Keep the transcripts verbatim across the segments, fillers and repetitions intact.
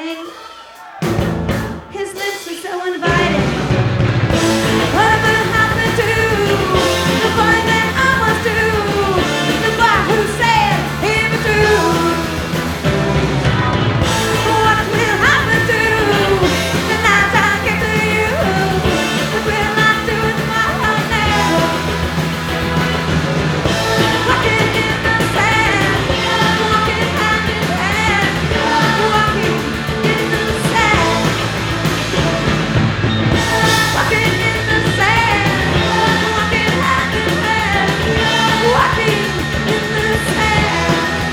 smiling. His lips were so inviting. Whatever happened to the boy that I was to? The boy who said he was true. What will happen to the night I get to you? What will I do with my heart now? Walking in the sand, walking hand in hand, walking in the sand, walking in the sand, walking hand in hand, walking in the sand.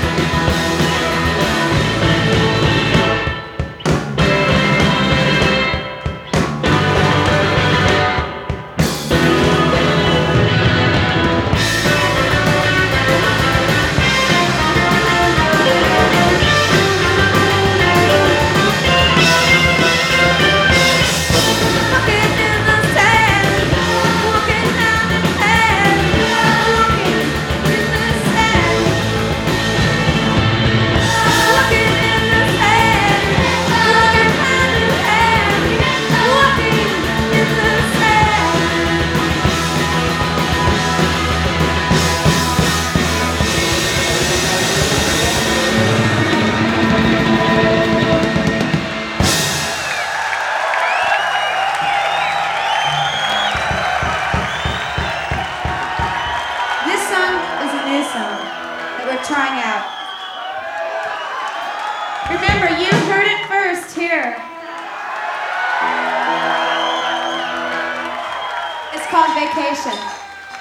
Walking in the sand, walking hand in hand, walking in the sand, walking in the sand, walking hand in hand, walking in the sand. This song is a new song that we're trying out. Remember, you heard it first here. It's called Vacation.